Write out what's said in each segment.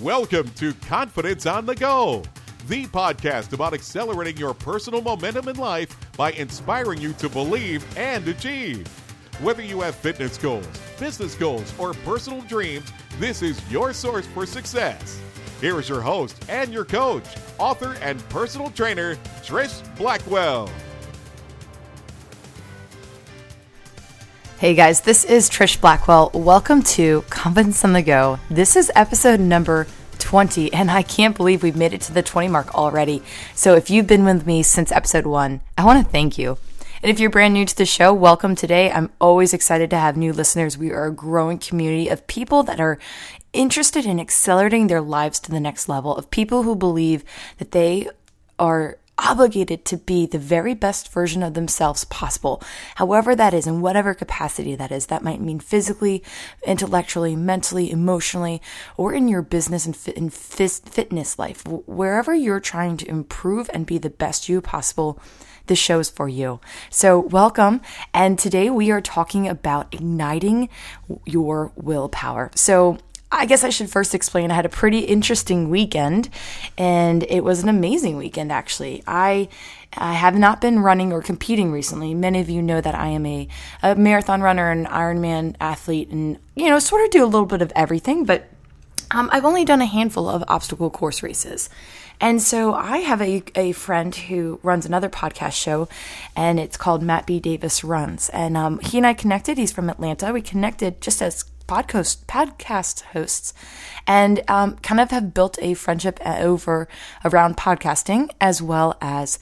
Welcome to Confidence on the Go, the podcast about accelerating your personal momentum in life by inspiring you to believe and achieve. Whether you have fitness goals, business goals, or personal dreams, this is your source for success. Here is your host and your coach, author and personal trainer, Trish Blackwell. Hey guys, this is Trish Blackwell. Welcome to Confidence on the Go. This is episode number 20, and I can't believe we've made it to the 20 mark already. So if you've been with me since episode 1, I want to thank you. And if you're brand new to the show, welcome today. I'm always excited to have new listeners. We are a growing community of people that are interested in accelerating their lives to the next level, of people who believe that they are obligated to be the very best version of themselves possible, however that is, in whatever capacity that is. That might mean physically, intellectually, mentally, emotionally, or in your business and fitness life. Wherever you're trying to improve and be the best you possible, this show is for you. So welcome. And today we are talking about igniting your willpower. So I guess I should first explain I had a pretty interesting weekend, and it was an amazing weekend, actually. I have not been running or competing recently. Many of you know that I am a marathon runner, an Ironman athlete, and, sort of do a little bit of everything, but I've only done a handful of obstacle course races. And so I have a friend who runs another podcast show, and it's called Matt B. Davis Runs. And he and I connected. He's from Atlanta. We connected just as podcast hosts, and kind of have built a friendship around podcasting as well as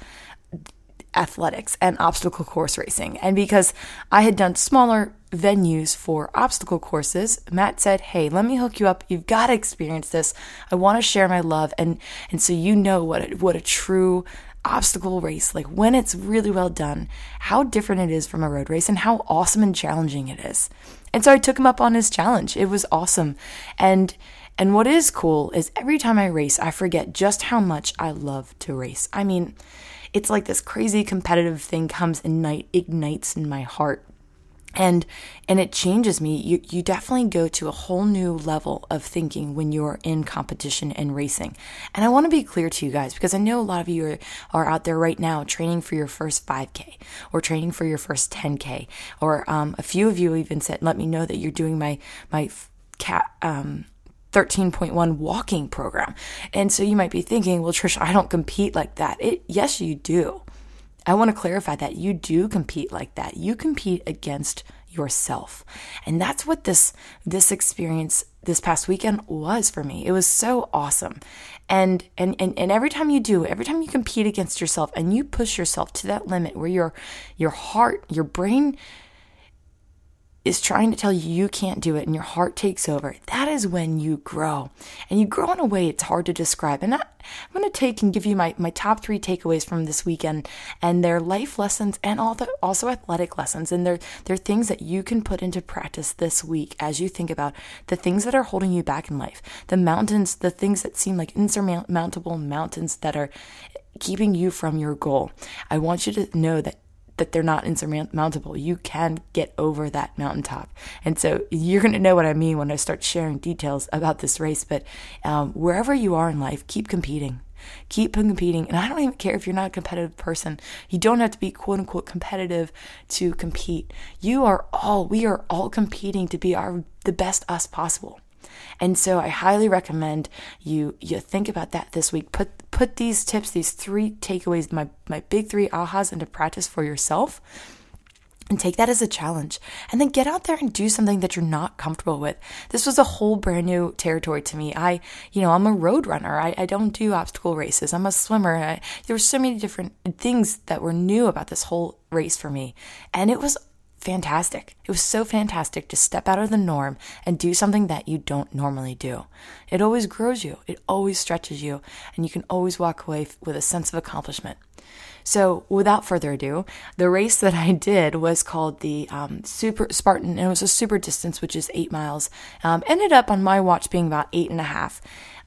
athletics and obstacle course racing. And because I had done smaller venues for obstacle courses, Matt said, "Hey, let me hook you up. You've got to experience this. I want to share my love, and so you know what a true obstacle race, like when it's really well done, how different it is from a road race and how awesome and challenging it is." And so I took him up on his challenge. It was awesome. And what is cool is every time I race, I forget just how much I love to race. I mean, it's like this crazy competitive thing comes and ignites in my heart. And it changes me. You definitely go to a whole new level of thinking when you're in competition and racing. And I want to be clear to you guys, because I know a lot of you are out there right now training for your first 5K or training for your first 10K, or a few of you even let me know that you're doing my 13.1 walking program. And so you might be thinking, well, Trish, I don't compete like that. Yes, you do. I want to clarify that you do compete like that. You compete against yourself. And that's what this experience this past weekend was for me. It was so awesome. And every time you compete against yourself and you push yourself to that limit where your heart, your brain is trying to tell you you can't do it and your heart takes over, that is when you grow. And you grow in a way it's hard to describe. And I'm going to take and give you my top 3 takeaways from this weekend, and they're life lessons and also athletic lessons. And they're things that you can put into practice this week as you think about the things that are holding you back in life, the mountains, the things that seem like insurmountable mountains that are keeping you from your goal. I want you to know that they're not insurmountable. You can get over that mountaintop. And so you're going to know what I mean when I start sharing details about this race. But wherever you are in life, keep competing. Keep competing. And I don't even care if you're not a competitive person. You don't have to be quote unquote competitive to compete. We are all competing to be the best us possible. And so I highly recommend you think about that this week. Put these tips, these 3 takeaways, my big 3 ahas into practice for yourself, and take that as a challenge. And then get out there and do something that you're not comfortable with. This was a whole brand new territory to me. I'm a road runner. I don't do obstacle races. I'm a swimmer. There were so many different things that were new about this whole race for me. And it was fantastic. It was so fantastic to step out of the norm and do something that you don't normally do. It always grows you. It always stretches you, and you can always walk away with a sense of accomplishment. So without further ado, the race that I did was called the Super Spartan, and it was a super distance, which is 8 miles. Ended up on my watch being about 8.5.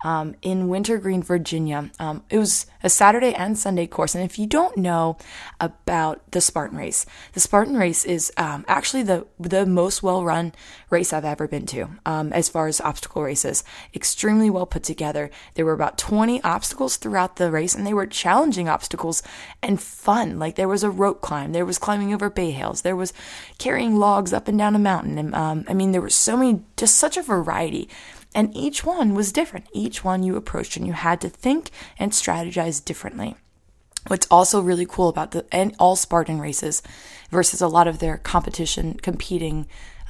in Wintergreen, Virginia. It was a Saturday and Sunday course. And if you don't know about the Spartan Race is actually the most well-run race I've ever been to as far as obstacle races. Extremely well put together. There were about 20 obstacles throughout the race, and they were challenging obstacles and fun. Like there was a rope climb, there was climbing over bay hills, there was carrying logs up and down a mountain. And there were so many, just such a variety. And each one was different. Each one you approached and you had to think and strategize differently. What's also really cool about all Spartan races versus a lot of their competing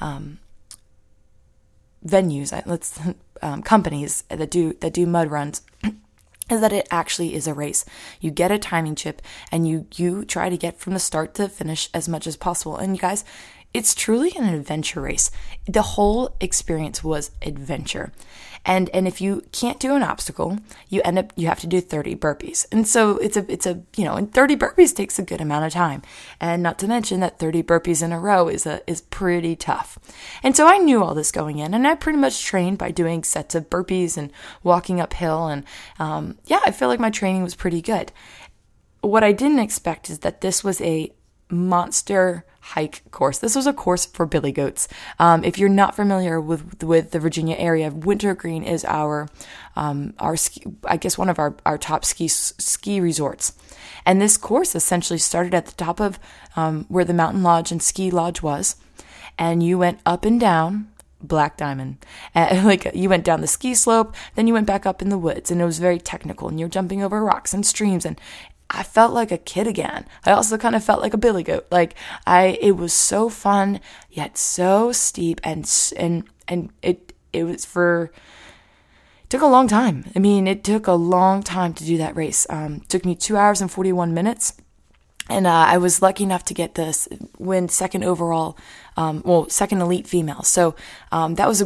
venues, companies that do mud runs, is that it actually is a race. You get a timing chip and you try to get from the start to finish as much as possible. And you guys, it's truly an adventure race. The whole experience was adventure. And if you can't do an obstacle, you have to do 30 burpees. And so and 30 burpees takes a good amount of time. And not to mention that 30 burpees in a row is pretty tough. And so I knew all this going in, and I pretty much trained by doing sets of burpees and walking uphill. And I feel like my training was pretty good. What I didn't expect is that this was a monster hike course. This was a course for billy goats. If you're not familiar with the Virginia area, Wintergreen is our ski, I guess one of our top ski resorts. And this course essentially started at the top of where the mountain lodge and ski lodge was, and you went up and down Black Diamond. You went down the ski slope, then you went back up in the woods, and it was very technical, and you're jumping over rocks and streams, and I felt like a kid again. I also kind of felt like a billy goat. It was so fun, yet so steep, and it took a long time. It took a long time to do that race. It took me 2 hours and 41 minutes. And I was lucky enough to win second overall, second elite female. So that was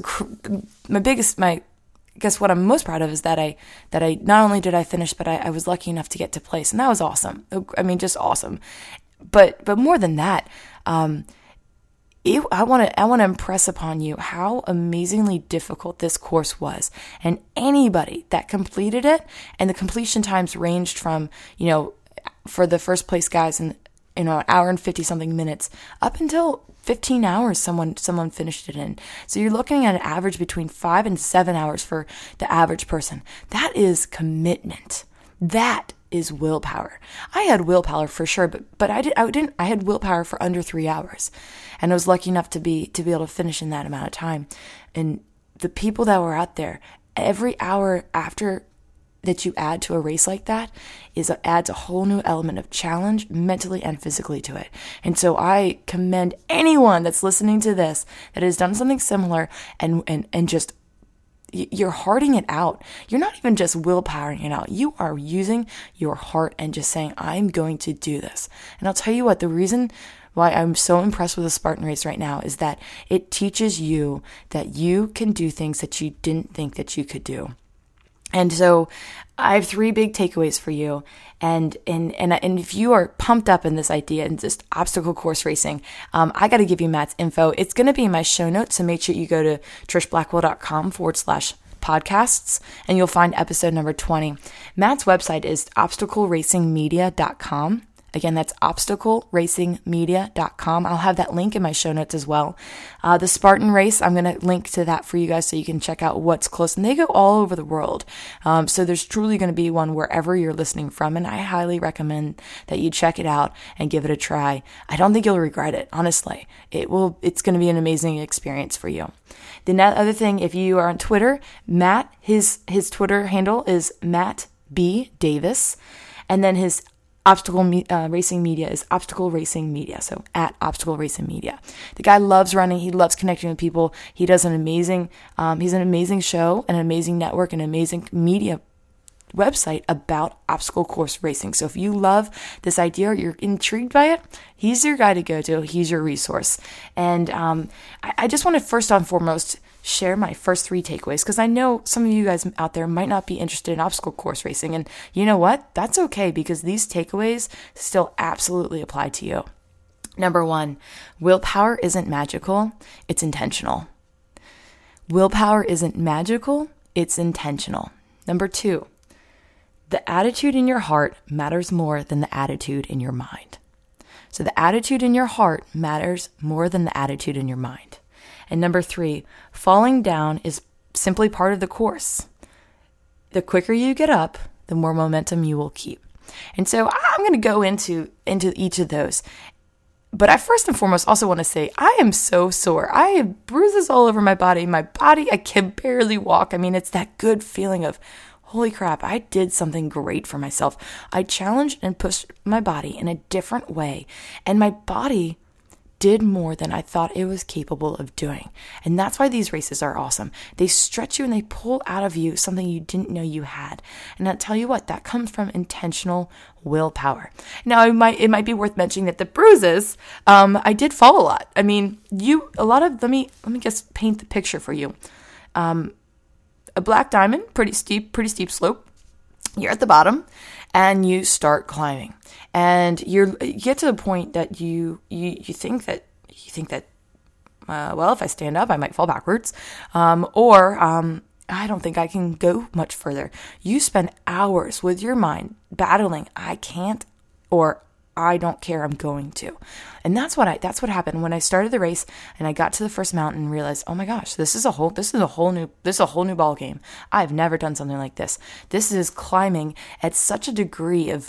I guess what I'm most proud of is that I not only did I finish, but I was lucky enough to get to place, and that was awesome. Just awesome. But more than that, I want to impress upon you how amazingly difficult this course was, and anybody that completed it, and the completion times ranged from for the first place guys in an hour and 50 something minutes up until 15 hours someone finished it in. So you're looking at an average between 5 and 7 hours for the average person. That is commitment. That is willpower. I had willpower for sure, but I had willpower for under 3 hours. And I was lucky enough to be able to finish in that amount of time. And the people that were out there, every hour after that you add to a race like that adds a whole new element of challenge mentally and physically to it. And so I commend anyone that's listening to this that has done something similar and just you're hearting it out. You're not even just willpowering it out. You are using your heart and just saying, I'm going to do this. And I'll tell you what, the reason why I'm so impressed with the Spartan Race right now is that it teaches you that you can do things that you didn't think that you could do. And so I have 3 big takeaways for you. And if you are pumped up in this idea and just obstacle course racing, I got to give you Matt's info. It's going to be in my show notes. So make sure you go to trishblackwell.com/podcasts and you'll find episode number 20. Matt's website is obstacleracingmedia.com. Again, that's obstacleracingmedia.com. I'll have that link in my show notes as well. The Spartan Race, I'm going to link to that for you guys so you can check out what's close. And they go all over the world. So there's truly going to be one wherever you're listening from. And I highly recommend that you check it out and give it a try. I don't think you'll regret it, honestly. It's going to be an amazing experience for you. The other thing, if you are on Twitter, Matt, his Twitter handle is Matt B. Davis. And then his Obstacle Racing Media is Obstacle Racing Media, so at Obstacle Racing Media. The guy loves running. He loves connecting with people. He does he's an amazing show, an amazing network, an amazing media website about obstacle course racing. So if you love this idea or you're intrigued by it, he's your guy to go to. He's your resource. And I just want to first and foremost share my first 3 takeaways, because I know some of you guys out there might not be interested in obstacle course racing, and you know what? That's okay, because these takeaways still absolutely apply to you. Number 1, willpower isn't magical, it's intentional. Willpower isn't magical, it's intentional. Number 2, the attitude in your heart matters more than the attitude in your mind. So the attitude in your heart matters more than the attitude in your mind. And number 3, falling down is simply part of the course. The quicker you get up, the more momentum you will keep. And so I'm going to go into each of those. But I first and foremost also want to say, I am so sore. I have bruises all over my body. I can barely walk. I mean, it's that good feeling of, holy crap, I did something great for myself. I challenged and pushed my body in a different way. And my body did more than I thought it was capable of doing. And that's why these races are awesome. They stretch you and they pull out of you something you didn't know you had. And I'll tell you what, that comes from intentional willpower. Now, it might be worth mentioning that the bruises, I did fall a lot. I mean, let me just paint the picture for you. A black diamond, pretty steep slope. You're at the bottom and you start climbing. And you get to the point that you think that well, if I stand up, I might fall backwards, or I don't think I can go much further. You spend hours with your mind battling. I can't, or I don't care, I'm going to. And that's what happened when I started the race and I got to the first mountain and realized, oh my gosh, this is a whole new ball game. I've never done something like this. This is climbing at such a degree of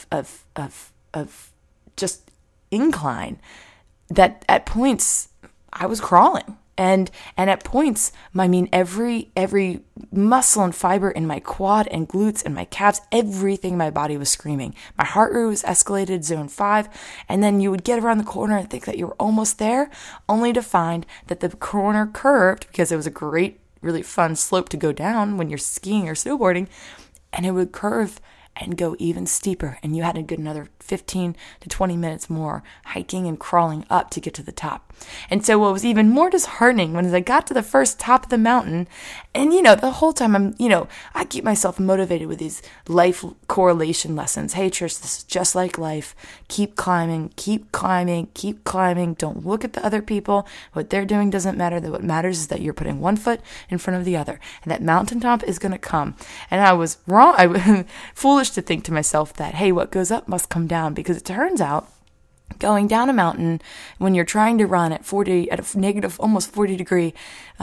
just incline that at points I was crawling. And at points, I mean, every muscle and fiber in my quad and glutes and my calves, everything in my body was screaming. My heart rate was escalated, zone 5. And then you would get around the corner and think that you were almost there, only to find that the corner curved, because it was a great, really fun slope to go down when you're skiing or snowboarding, and it would curve and go even steeper. And you had to get another 15 to 20 minutes more hiking and crawling up to get to the top. And so what was even more disheartening when I got to the first top of the mountain, and the whole time I keep myself motivated with these life correlation lessons. Hey, Trish, this is just like life. Keep climbing, keep climbing, keep climbing. Don't look at the other people. What they're doing doesn't matter. What matters is that you're putting one foot in front of the other, and that mountaintop is going to come. And I was wrong. I was foolish to think to myself that, hey, what goes up must come down, because it turns out going down a mountain when you're trying to run at a negative, almost 40 degree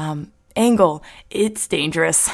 angle, it's dangerous.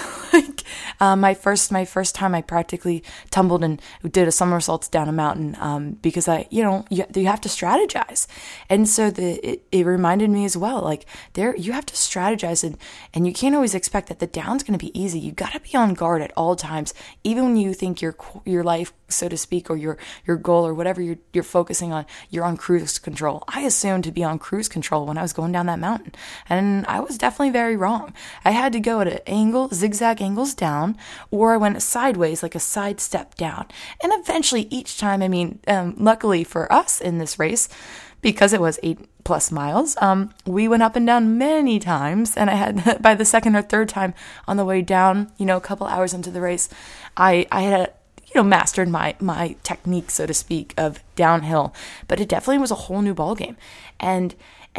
My first time I practically tumbled and did a somersault down a mountain, because you have to strategize. And so it reminded me as well, like you have to strategize, and you can't always expect that the down's going to be easy. You got to be on guard at all times, even when you think your life, so to speak, or your goal or whatever you're focusing on, you're on cruise control. I assumed to be on cruise control when I was going down that mountain, and I was definitely very wrong. I had to go at an angle, zigzag angles down, or I went sideways, like a side step down. And eventually each time, luckily for us in this race, because it was 8+ miles, we went up and down many times. And I had, by the second or third time on the way down, a couple hours into the race, I had mastered my technique, so to speak, of downhill. But it definitely was a whole new ballgame. And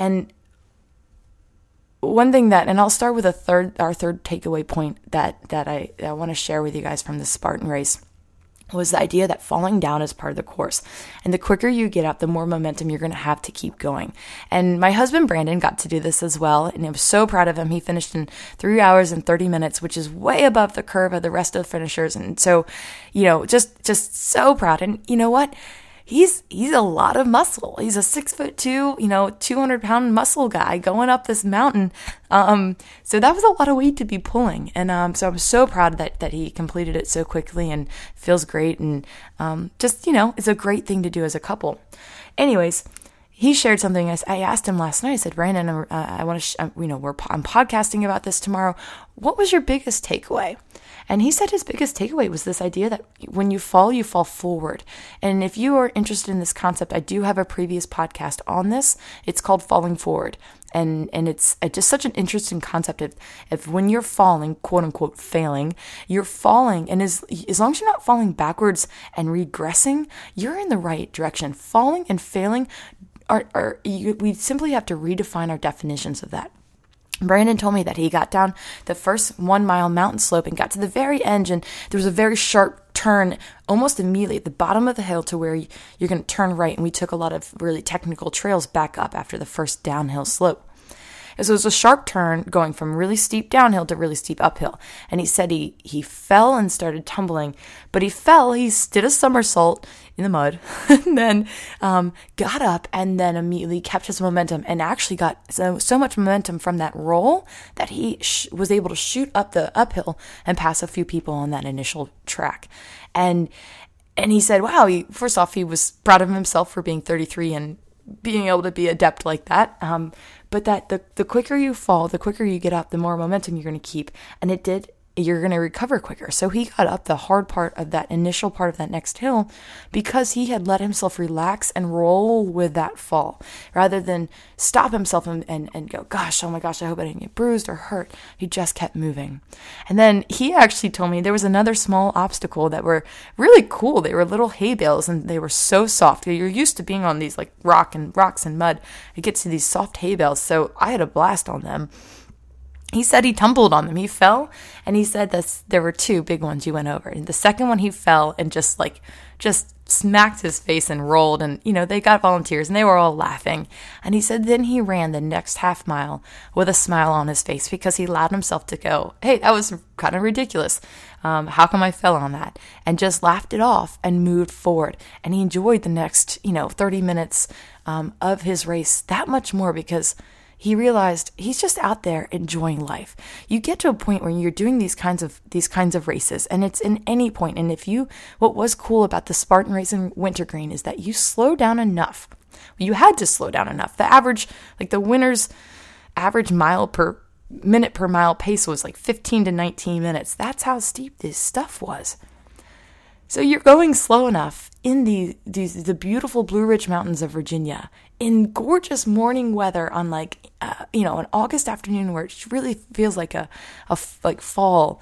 one thing and I'll start with our third takeaway point that I want to share with you guys from the Spartan race, was the idea that falling down is part of the course. And the quicker you get up, the more momentum you're going to have to keep going. And my husband, Brandon, got to do this as well. And I was so proud of him. He finished in 3 hours and 30 minutes, which is way above the curve of the rest of the finishers. And so, just so proud. And you know what? He's a lot of muscle. He's a 6'2", 200-pound muscle guy going up this mountain. So that was a lot of weight to be pulling. And so I'm so proud that he completed it so quickly and feels great. And it's a great thing to do as a couple. Anyways, he shared something. I asked him last night. I said, Brandon, I want to, I'm podcasting about this tomorrow. What was your biggest takeaway? And he said his biggest takeaway was this idea that when you fall forward. And if you are interested in this concept, I do have a previous podcast on this. It's called Falling Forward. And it's just such an interesting concept of when you're falling, quote unquote, failing, you're falling. And as long as you're not falling backwards and regressing, you're in the right direction. Falling and failing we simply have to redefine our definitions of that. Brandon told me that he got down the first 1 mile mountain slope and got to the very end, and there was a very sharp turn almost immediately at the bottom of the hill to where you're going to turn right, and we took a lot of really technical trails back up after the first downhill slope. And so it was a sharp turn going from really steep downhill to really steep uphill. And he said he fell and started tumbling, but he did a somersault in the mud, and then got up and then immediately kept his momentum and actually got so much momentum from that roll that he was able to shoot up the uphill and pass a few people on that initial track. And he said, wow, first off, he was proud of himself for being 33 and being able to be adept like that. But that the quicker you fall, the quicker you get up, the more momentum you're going to keep. And you're going to recover quicker. So he got up the hard part of that initial part of that next hill because he had let himself relax and roll with that fall rather than stop himself and go, gosh, oh my gosh, I hope I didn't get bruised or hurt. He just kept moving. And then he actually told me there was another small obstacle that were really cool. They were little hay bales and they were so soft. You're used to being on these like rocks and mud. You get to these soft hay bales. So I had a blast on them. He said he tumbled on them. He fell, and he said that there were two big ones you went over. And the second one, he fell and just smacked his face and rolled. And, they got volunteers, and they were all laughing. And he said then he ran the next half mile with a smile on his face because he allowed himself to go, hey, that was kind of ridiculous. How come I fell on that? And just laughed it off and moved forward. And he enjoyed the next, 30 minutes of his race that much more because he realized he's just out there enjoying life. You get to a point where you're doing these kinds of races, and it's in any point. And what was cool about the Spartan race in Wintergreen is that you slow down enough. You had to slow down enough. The winner's average minute per mile pace was like 15 to 19 minutes. That's how steep this stuff was. So you're going slow enough in the beautiful Blue Ridge Mountains of Virginia in gorgeous morning weather on an August afternoon where it really feels like a fall.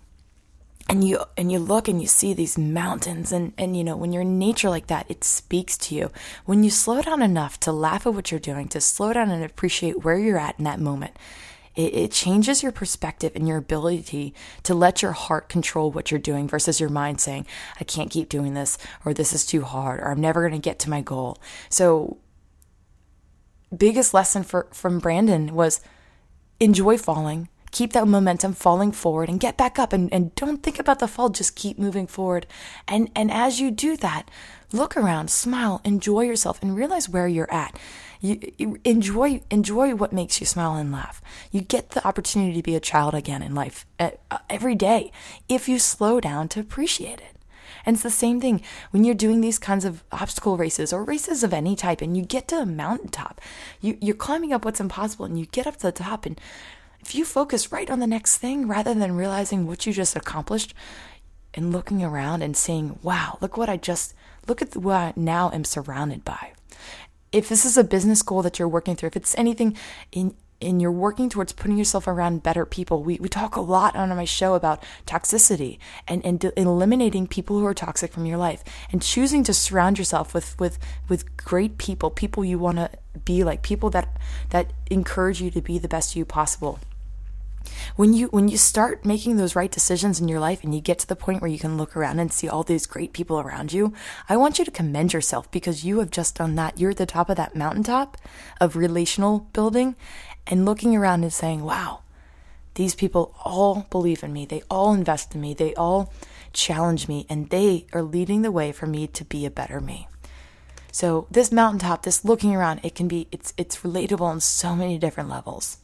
And you look and you see these mountains and when you're in nature like that, it speaks to you. When you slow down enough to laugh at what you're doing, to slow down and appreciate where you're at in that moment, it changes your perspective and your ability to let your heart control what you're doing versus your mind saying, I can't keep doing this, or this is too hard, or I'm never going to get to my goal. So biggest lesson from Brandon was enjoy falling, keep that momentum, falling forward, and get back up and don't think about the fall, just keep moving forward. And as you do that, look around, smile, enjoy yourself, and realize where you're at. You enjoy what makes you smile and laugh. You get the opportunity to be a child again in life every day if you slow down to appreciate it. And it's the same thing when you're doing these kinds of obstacle races or races of any type, and you get to a mountaintop. You're climbing up what's impossible, and you get up to the top, and if you focus right on the next thing rather than realizing what you just accomplished and looking around and saying, wow, look at what I now am surrounded by. If this is a business goal that you're working through, if it's anything in you're working towards putting yourself around better people, we talk a lot on my show about toxicity and eliminating people who are toxic from your life and choosing to surround yourself with great people you want to be like, people that encourage you to be the best you possible. When you start making those right decisions in your life and you get to the point where you can look around and see all these great people around you, I want you to commend yourself because you have just done that. You're at the top of that mountaintop of relational building and looking around and saying, wow, these people all believe in me. They all invest in me. They all challenge me, and they are leading the way for me to be a better me. So this mountaintop, this looking around, it's relatable on so many different levels.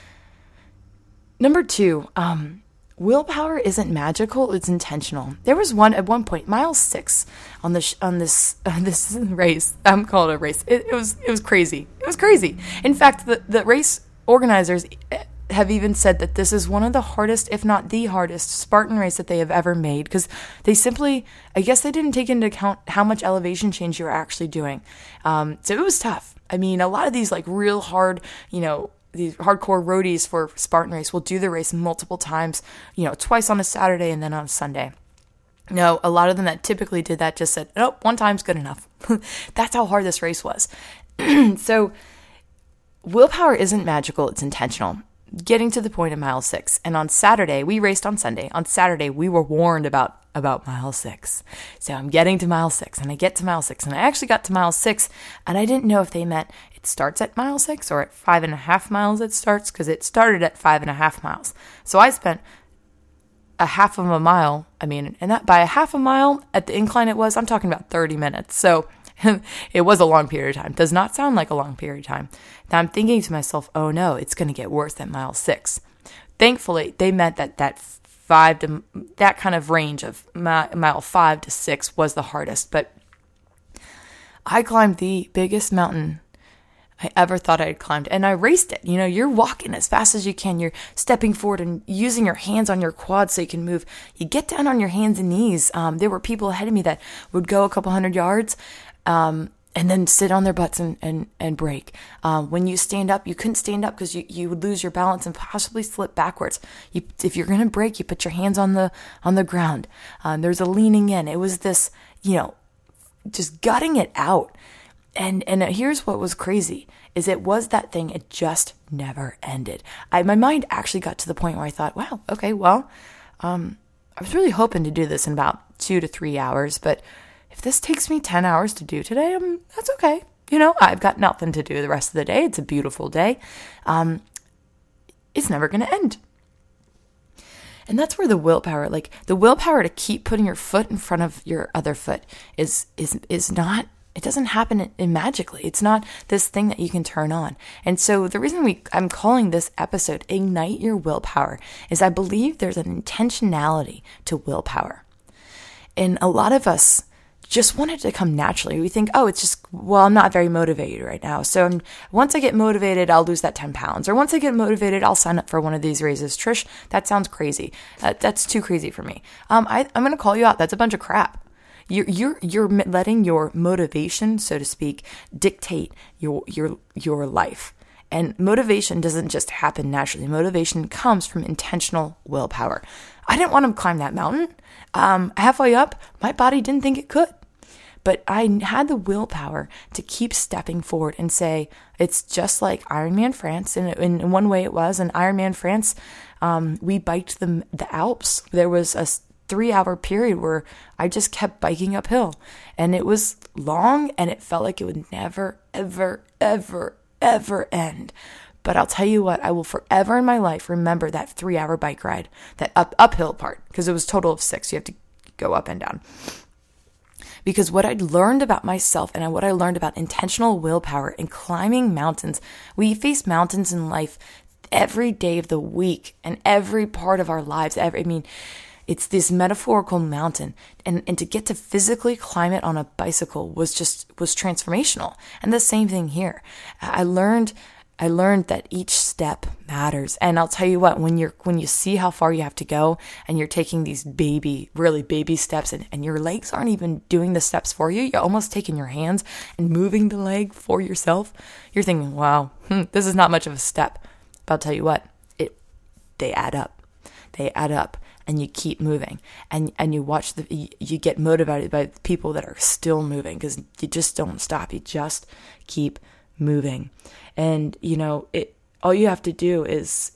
Number 2, willpower isn't magical, it's intentional. There was at one point, mile 6 on this race. I'm calling it a race. It was crazy. It was crazy. In fact, the race organizers have even said that this is one of the hardest, if not the hardest, Spartan race that they have ever made because they simply, I guess they didn't take into account how much elevation change you're actually doing. So it was tough. I mean, a lot of these real hard, these hardcore roadies for Spartan race will do the race multiple times, twice on a Saturday and then on a Sunday. No, a lot of them that typically did that just said, nope, one time's good enough. That's how hard this race was. So willpower isn't magical, it's intentional. getting to the point of mile 6. And on Saturday, we raced on Sunday. On Saturday, we were warned about mile 6. So I'm getting to mile 6, and I get to mile 6, and I actually got to mile 6, and I didn't know if they meant it starts at mile 6 or at 5.5 miles it starts, because it started at 5.5 miles. So I spent a half of a mile, and that by a half a mile at the incline I'm talking about 30 minutes. So it was a long period of time. Does not sound like a long period of time. Now I'm thinking to myself, oh no, it's going to get worse at mile 6. Thankfully, they meant that 5 to that kind of range of mile 5 to 6 was the hardest. But I climbed the biggest mountain I ever thought I'd climbed, and I raced it. You're walking as fast as you can. You're stepping forward and using your hands on your quads so you can move. You get down on your hands and knees. There were people ahead of me that would go a couple hundred yards, and then sit on their butts and break. When you stand up, you couldn't stand up because you would lose your balance and possibly slip backwards. If you're going to break, you put your hands on the ground. There's a leaning in. It was this, just gutting it out. And here's what was crazy, is it was that thing, it just never ended. My mind actually got to the point where I thought, wow, okay, well, I was really hoping to do this in about 2 to 3 hours, but if this takes me 10 hours to do today, that's okay. I've got nothing to do the rest of the day. It's a beautiful day. It's never going to end. And that's where the willpower to keep putting your foot in front of your other foot is not, it doesn't happen magically. It's not this thing that you can turn on. And so the reason I'm calling this episode Ignite Your Willpower is I believe there's an intentionality to willpower. And a lot of us just want it to come naturally. We think, oh, it's just, well, I'm not very motivated right now. So once I get motivated, I'll lose that 10 pounds. Or once I get motivated, I'll sign up for one of these races. Trish, that sounds crazy. That's too crazy for me. I'm going to call you out. That's a bunch of crap. You're letting your motivation, so to speak, dictate your life. And motivation doesn't just happen naturally. Motivation comes from intentional willpower. I didn't want to climb that mountain. Halfway up, my body didn't think it could. But I had the willpower to keep stepping forward and say, it's just like Ironman France. And in one way it was. In Ironman France, we biked the Alps. There was a 3-hour period where I just kept biking uphill. And it was long, and it felt like it would never, ever, ever, ever end. But I'll tell you what, I will forever in my life remember that 3-hour bike ride, that uphill part, because it was a total of 6. You have to go up and down. Because what I'd learned about myself and what I learned about intentional willpower in climbing mountains, we face mountains in life every day of the week and every part of our lives. It's this metaphorical mountain, and to get to physically climb it on a bicycle was transformational. And the same thing here. I learned that each step matters. And I'll tell you what, when you see how far you have to go and you're taking these really baby steps and your legs aren't even doing the steps for you, you're almost taking your hands and moving the leg for yourself. You're thinking, wow, this is not much of a step. But I'll tell you what, they add up. They add up. And you keep moving, and you watch you get motivated by people that are still moving, because you just don't stop. You just keep moving. And all you have to do is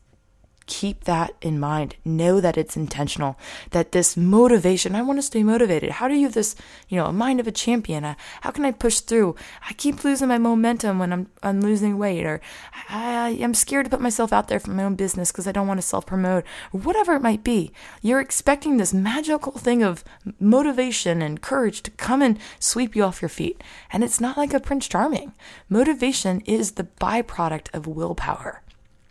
keep that in mind. Know that it's intentional, that this motivation, I want to stay motivated. How do you have this, a mind of a champion? How can I push through? I keep losing my momentum when I'm losing weight, or I'm scared to put myself out there for my own business because I don't want to self-promote, or whatever it might be. You're expecting this magical thing of motivation and courage to come and sweep you off your feet. And it's not like a Prince Charming. Motivation is the byproduct of willpower.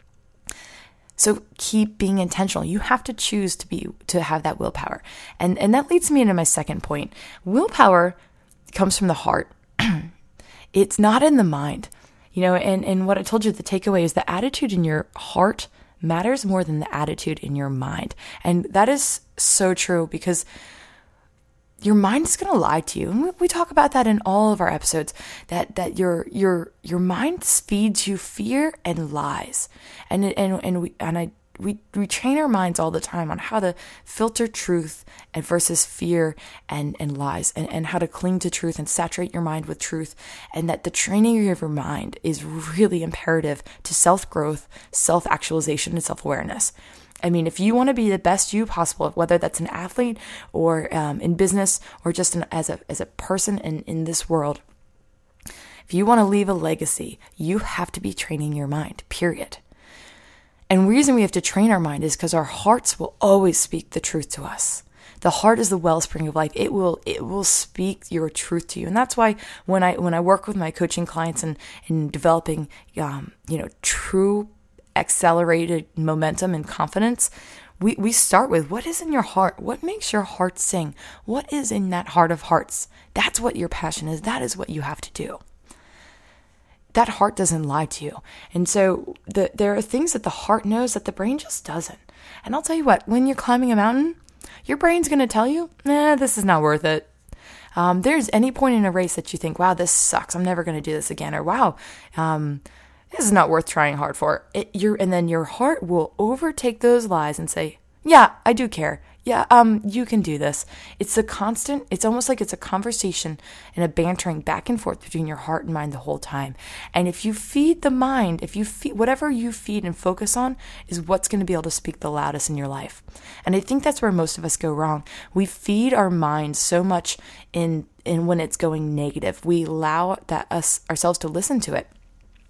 So keep being intentional. You have to choose to have that willpower. And that leads me into my second point. Willpower comes from the heart. It's not in the mind. And what I told you, the takeaway is the attitude in your heart matters more than the attitude in your mind. And that is so true, because your mind is going to lie to you. And we talk about that in all of our episodes, that your mind feeds you fear and lies. And we train our minds all the time on how to filter truth and versus fear and lies, and how to cling to truth and saturate your mind with truth, and that the training of your mind is really imperative to self-growth, self-actualization, and self-awareness. I mean, if you want to be the best you possible, whether that's an athlete or in business or just as a person in this world, if you want to leave a legacy, you have to be training your mind, period. And the reason we have to train our mind is because our hearts will always speak the truth to us. The heart is the wellspring of life. It will speak your truth to you. And that's why when I work with my coaching clients and in developing true accelerated momentum and confidence, we start with what is in your heart? What makes your heart sing? What is in that heart of hearts? That's what your passion is. That is what you have to do. That heart doesn't lie to you. And so there are things that the heart knows that the brain just doesn't. And I'll tell you what, when you're climbing a mountain, your brain's going to tell you, this is not worth it. There's any point in a race that you think, wow, this sucks. I'm never going to do this again. Or wow, this is not worth trying hard for. And then your heart will overtake those lies and say, yeah, I do care. Yeah, you can do this. It's almost like it's a conversation and a bantering back and forth between your heart and mind the whole time. And if you feed the mind, whatever you feed and focus on is what's going to be able to speak the loudest in your life. And I think that's where most of us go wrong. We feed our mind so much in when it's going negative. We allow ourselves to listen to it.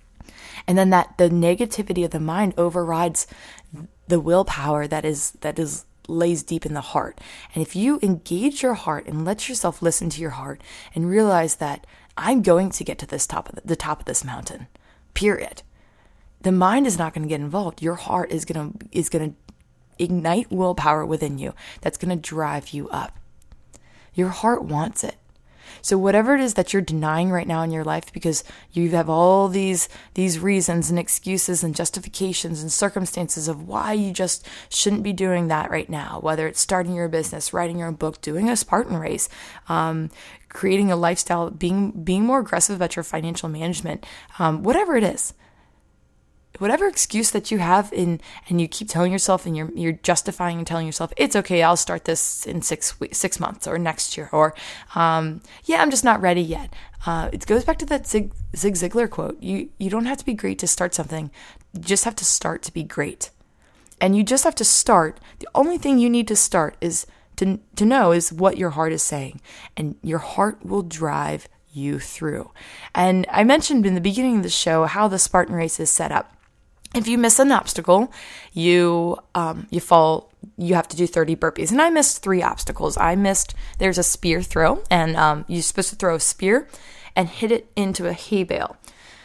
And then the negativity of the mind overrides the willpower that lays deep in the heart. And if you engage your heart and let yourself listen to your heart and realize that I'm going to get to the top of this mountain, period. The mind is not going to get involved. Your heart is going to ignite willpower within you that's going to drive you up. Your heart wants it. So whatever it is that you're denying right now in your life because you have all these reasons and excuses and justifications and circumstances of why you just shouldn't be doing that right now, whether it's starting your business, writing your own book, doing a Spartan race, creating a lifestyle, being more aggressive about your financial management, whatever it is. Whatever excuse that you have and you keep telling yourself and you're justifying and telling yourself, it's okay, I'll start this in 6 months or next year, or I'm just not ready yet. It goes back to that Zig Ziglar quote. You don't have to be great to start something. You just have to start to be great. And you just have to start. The only thing you need to start is to know is what your heart is saying. And your heart will drive you through. And I mentioned in the beginning of the show how the Spartan race is set up. If you miss an obstacle, you fall. You have to do 30 burpees. And I missed 3 obstacles. There's a spear throw, and you're supposed to throw a spear and hit it into a hay bale.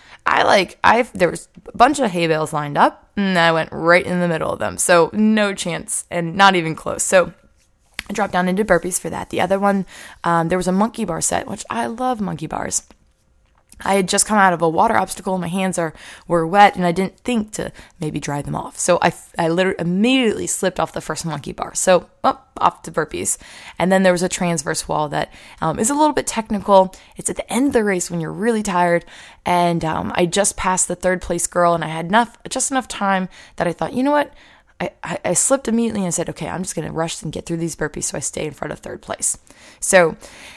There was a bunch of hay bales lined up, and I went right in the middle of them. So no chance, and not even close. So I dropped down into burpees for that. The other one, there was a monkey bar set, which I love monkey bars. I had just come out of a water obstacle. My hands were wet, and I didn't think to maybe dry them off. So I literally immediately slipped off the first monkey bar. So off to burpees. And then there was a transverse wall that is a little bit technical. It's at the end of the race when you're really tired. And I just passed the 3rd place girl, and I had just enough time that I thought, you know what? I slipped immediately and said, okay, I'm just going to rush and get through these burpees so I stay in front of 3rd place. So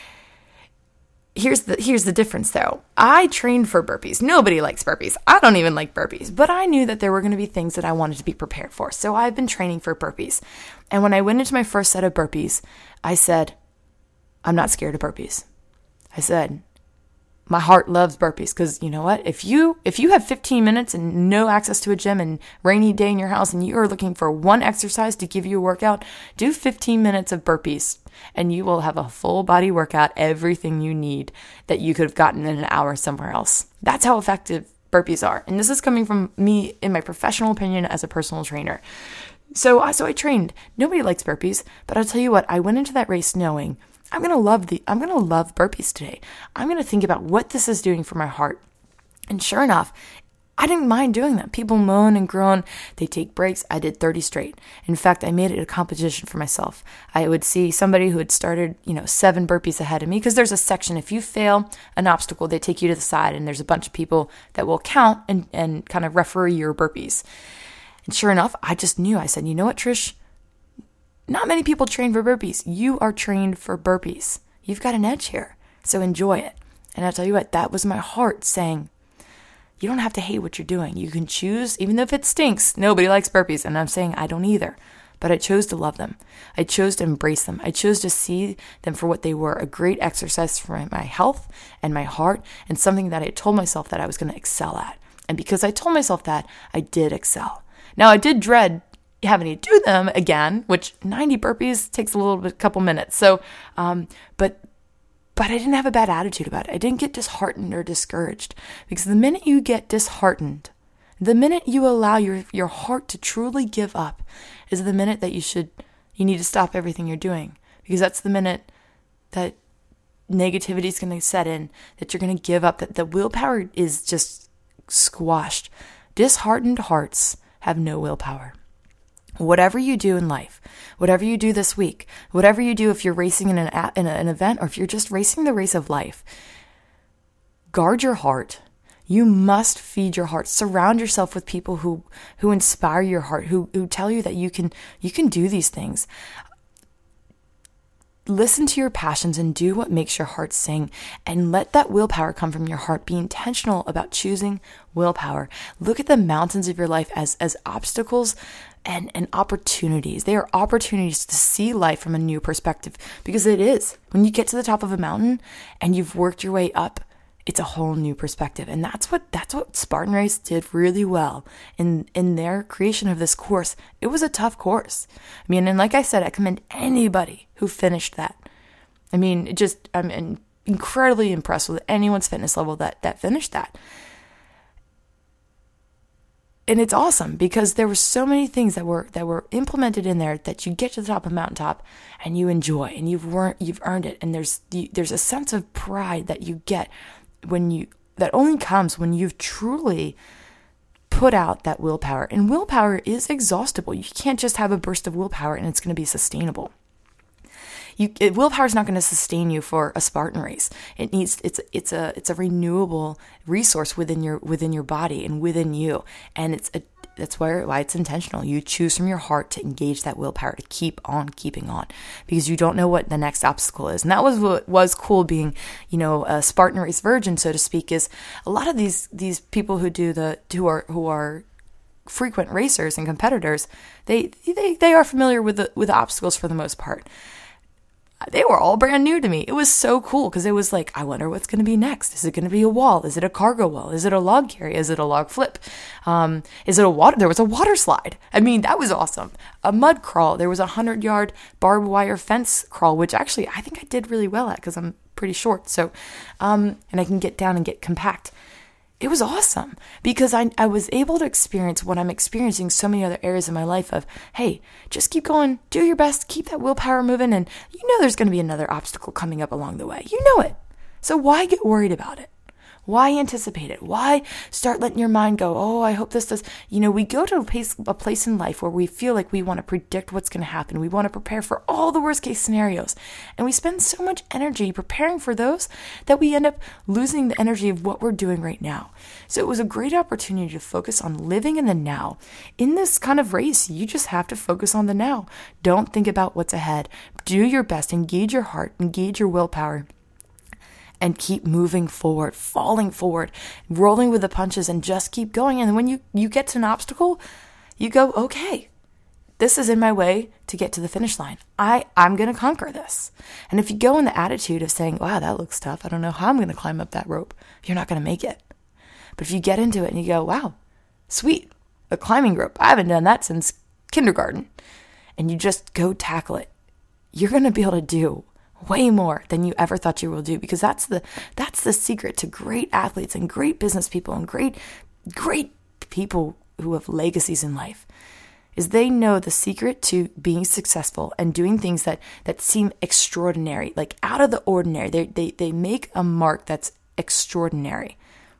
Here's the difference though. I trained for burpees. Nobody likes burpees. I don't even like burpees, but I knew that there were going to be things that I wanted to be prepared for. So I've been training for burpees. And when I went into my first set of burpees, I said, I'm not scared of burpees. I said, my heart loves burpees because you know what? If you have 15 minutes and no access to a gym and rainy day in your house and you are looking for one exercise to give you a workout, do 15 minutes of burpees and you will have a full body workout, everything you need that you could have gotten in an hour somewhere else. That's how effective burpees are. And this is coming from me in my professional opinion as a personal trainer. So I trained. Nobody likes burpees, but I'll tell you what, I went into that race knowing I'm going to love burpees today. I'm going to think about what this is doing for my heart. And sure enough, I didn't mind doing them. People moan and groan. They take breaks. I did 30 straight. In fact, I made it a competition for myself. I would see somebody who had started, 7 burpees ahead of me, because there's a section. If you fail an obstacle, they take you to the side, and there's a bunch of people that will count and kind of referee your burpees. And sure enough, I just knew. I said, you know what, Trish? Not many people train for burpees. You are trained for burpees. You've got an edge here. So enjoy it. And I'll tell you what, that was my heart saying, you don't have to hate what you're doing. You can choose, even if it stinks. Nobody likes burpees. And I'm saying I don't either. But I chose to love them. I chose to embrace them. I chose to see them for what they were, a great exercise for my health and my heart, and something that I told myself that I was going to excel at. And because I told myself that, I did excel. Now, I did dread having to do them again, which 90 burpees takes a couple minutes. So, but I didn't have a bad attitude about it. I didn't get disheartened or discouraged, because the minute you get disheartened, the minute you allow your heart to truly give up is the minute that you need to stop everything you're doing, because that's the minute that negativity is going to set in, that you're going to give up, that the willpower is just squashed. Disheartened hearts have no willpower. Whatever you do in life, whatever you do this week, whatever you do if you're racing in an event, or if you're just racing the race of life, guard your heart. You must feed your heart. Surround yourself with people who inspire your heart, who tell you that you can do these things. Listen to your passions and do what makes your heart sing, and let that willpower come from your heart. Be intentional about choosing willpower. Look at the mountains of your life as obstacles and opportunities. They are opportunities to see life from a new perspective, because it is. When you get to the top of a mountain and you've worked your way up, it's a whole new perspective. And that's what Spartan Race did really well in their creation of this course. It was a tough course. I mean, and like I said, I commend anybody who finished that. I mean, I'm incredibly impressed with anyone's fitness level that finished that. And it's awesome, because there were so many things that were implemented in there that you get to the top of the mountaintop and you enjoy, and you've earned it. And there's a sense of pride that you get that only comes when you've truly put out that willpower. And willpower is exhaustible. You can't just have a burst of willpower and it's going to be sustainable. Willpower is not going to sustain you for a Spartan race. It's a renewable resource within your body and within you, and that's why it's intentional. You choose from your heart to engage that willpower to keep on keeping on, because you don't know what the next obstacle is. And that was what was cool, being a Spartan race virgin, so to speak. Is a lot of these people who are frequent racers and competitors, they are familiar with the obstacles for the most part. They were all brand new to me. It was so cool, because it was like, I wonder what's going to be next. Is it going to be a wall? Is it a cargo wall? Is it a log carry? Is it a log flip? Is it a water? There was a water slide. I mean, that was awesome. A mud crawl. There was a 100-yard barbed wire fence crawl, which actually I think I did really well at, because I'm pretty short. So, and I can get down and get compact. It was awesome, because I was able to experience what I'm experiencing so many other areas of my life of, hey, just keep going, do your best, keep that willpower moving, and there's going to be another obstacle coming up along the way. You know it. So why get worried about it? Why anticipate it? Why start letting your mind go, oh, I hope this does. We go to a place in life where we feel like we want to predict what's going to happen. We want to prepare for all the worst case scenarios. And we spend so much energy preparing for those that we end up losing the energy of what we're doing right now. So it was a great opportunity to focus on living in the now. In this kind of race, you just have to focus on the now. Don't think about what's ahead. Do your best. Engage your heart. Engage your willpower. And keep moving forward, falling forward, rolling with the punches, and just keep going. And when you get to an obstacle, you go, okay, this is in my way to get to the finish line. I'm going to conquer this. And if you go in the attitude of saying, wow, that looks tough, I don't know how I'm going to climb up that rope, you're not going to make it. But if you get into it and you go, wow, sweet, a climbing rope, I haven't done that since kindergarten, and you just go tackle it, you're going to be able to do way more than you ever thought you will do, because that's the secret to great athletes and great business people and great people who have legacies in life, is they know the secret to being successful and doing things that seem extraordinary, like out of the ordinary. They make a mark that's extraordinary,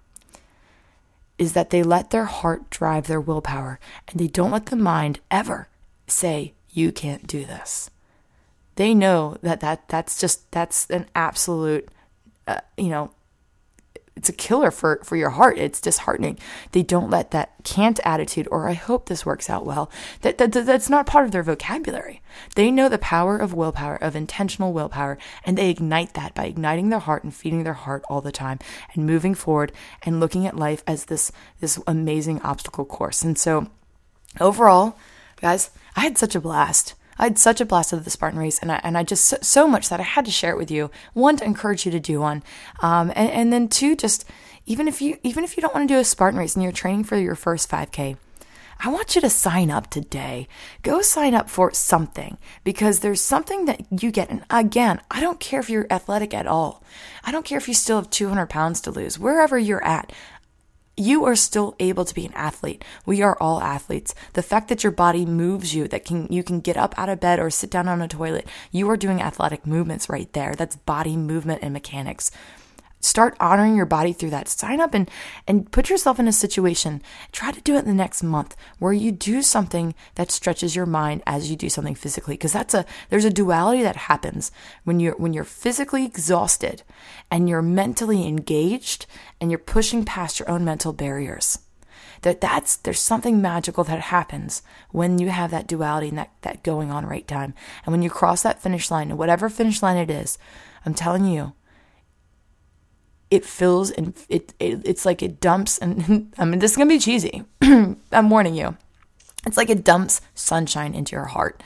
is that they let their heart drive their willpower, and they don't let the mind ever say, you can't do this. They know that's an absolute, it's a killer for your heart. It's disheartening. They don't let that can't attitude, or I hope this works out well, that's not part of their vocabulary. They know the power of willpower, of intentional willpower, and they ignite that by igniting their heart and feeding their heart all the time and moving forward and looking at life as this amazing obstacle course. And so overall, guys, I had such a blast. I had such a blast of the Spartan race, and I just so much that I had to share it with you. One, to encourage you to do one, and then two, just even if you don't want to do a Spartan race and you're training for your first 5K, I want you to sign up today. Go sign up for something, because there's something that you get. And again, I don't care if you're athletic at all. I don't care if you still have 200 pounds to lose. Wherever you're at, you are still able to be an athlete. We are all athletes. The fact that your body moves you, that you can get up out of bed or sit down on a toilet, you are doing athletic movements right there. That's body movement and mechanics. Start honoring your body through that. Sign up and put yourself in a situation. Try to do it the next month where you do something that stretches your mind as you do something physically, because there's a duality that happens when you're physically exhausted and you're mentally engaged and you're pushing past your own mental barriers. There's something magical that happens when you have that duality and that going on right time. And when you cross that finish line, and whatever finish line it is, I'm telling you, it fills and it's like it dumps, and I mean, this is going to be cheesy. I'm warning you. It's like it dumps sunshine into your heart.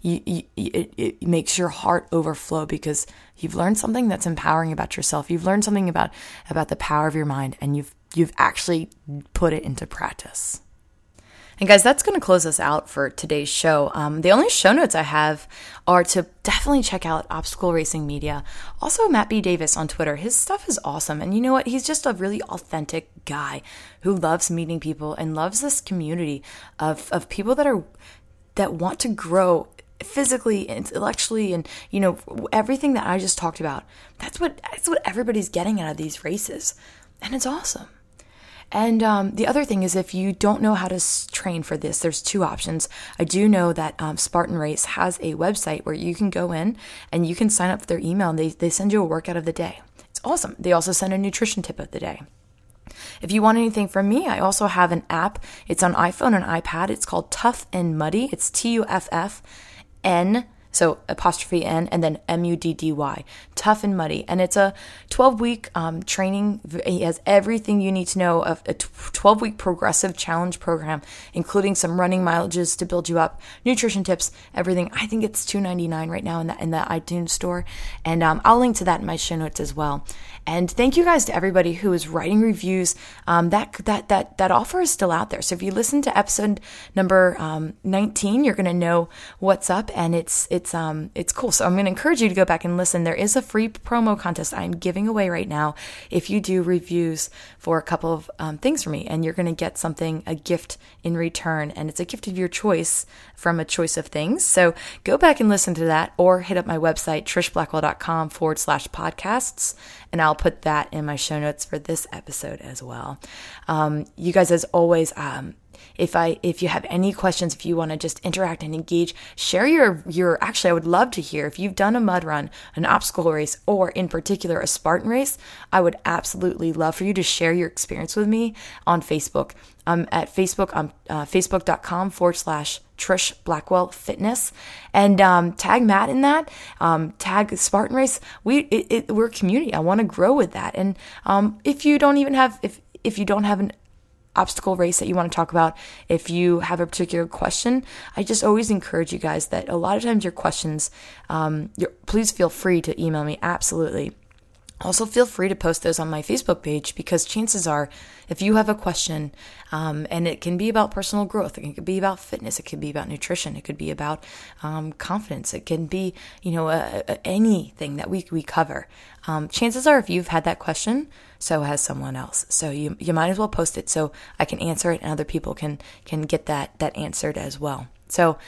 It makes your heart overflow because you've learned something that's empowering about yourself. You've learned something about the power of your mind, and you've actually put it into practice. And guys, that's going to close us out for today's show. The only show notes I have are to definitely check out Obstacle Racing Media. Also, Matt B. Davis on Twitter. His stuff is awesome. And you know what? He's just a really authentic guy who loves meeting people and loves this community of people that want to grow physically, intellectually, and everything that I just talked about. That's what everybody's getting out of these races. And it's awesome. And the other thing is, if you don't know how to train for this, there's two options. I do know that Spartan Race has a website where you can go in and you can sign up for their email, and they send you a workout of the day. It's awesome. They also send a nutrition tip of the day. If you want anything from me, I also have an app. It's on iPhone and iPad. It's called Tough and Muddy. It's TUFFN. So apostrophe N and then MUDDY, Tough and Muddy. And it's a 12-week training. He has everything you need to know of a 12-week progressive challenge program, including some running mileages to build you up, nutrition tips, everything. I think it's $2.99 right now in the iTunes store. And I'll link to that in my show notes as well. And thank you guys to everybody who is writing reviews. That offer is still out there. So if you listen to episode number 19, you're going to know what's up, and it's cool. So I'm going to encourage you to go back and listen. There is a free promo contest I'm giving away right now if you do reviews for a couple of things for me, and you're going to get something, a gift in return, and it's a gift of your choice from a choice of things. So go back and listen to that, or hit up my website, trishblackwell.com/podcasts, and I'll put that in my show notes for this episode as well. You guys, as always, if you have any questions, if you want to just interact and engage, share your actually, I would love to hear if you've done a mud run, an obstacle race, or in particular a Spartan race. I would absolutely love for you to share your experience with me on Facebook. I'm at Facebook. I'm facebook.com/Trish Blackwell Fitness, and tag Matt in that. Tag Spartan Race. We're a community. I want to grow with that. And if you don't have an obstacle race that you want to talk about, if you have a particular question, I just always encourage you guys that a lot of times your questions, please feel free to email me. Absolutely. Also, feel free to post those on my Facebook page, because chances are, if you have a question, and it can be about personal growth, it could be about fitness, it could be about nutrition, it could be about confidence, it can be, anything that we cover. Chances are, if you've had that question, so has someone else. So you might as well post it so I can answer it and other people can get that answered as well. So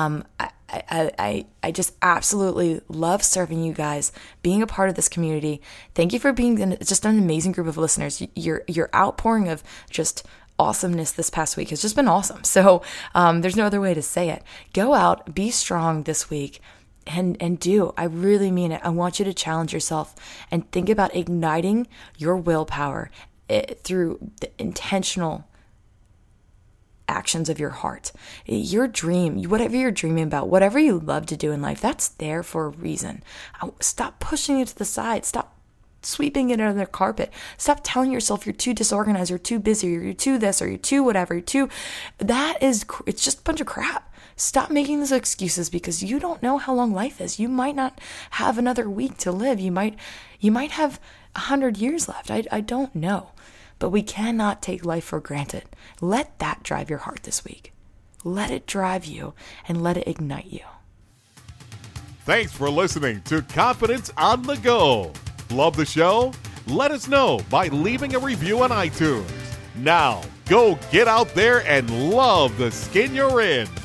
I just absolutely love serving you guys, being a part of this community. Thank you for being just an amazing group of listeners. Your outpouring of just awesomeness this past week has just been awesome. So there's no other way to say it. Go out, be strong this week, And do. I really mean it. I want you to challenge yourself and think about igniting your willpower through the intentional actions of your heart. Your dream, whatever you're dreaming about, whatever you love to do in life, that's there for a reason. Stop pushing it to the side. Stop sweeping it under the carpet. Stop telling yourself you're too disorganized, or too busy, or you're too this, or you're too whatever, it's just a bunch of crap. Stop making those excuses, because you don't know how long life is. You might not have another week to live. You might have 100 years left. I don't know. But we cannot take life for granted. Let that drive your heart this week. Let it drive you and let it ignite you. Thanks for listening to Confidence on the Go. Love the show? Let us know by leaving a review on iTunes. Now, go get out there and love the skin you're in.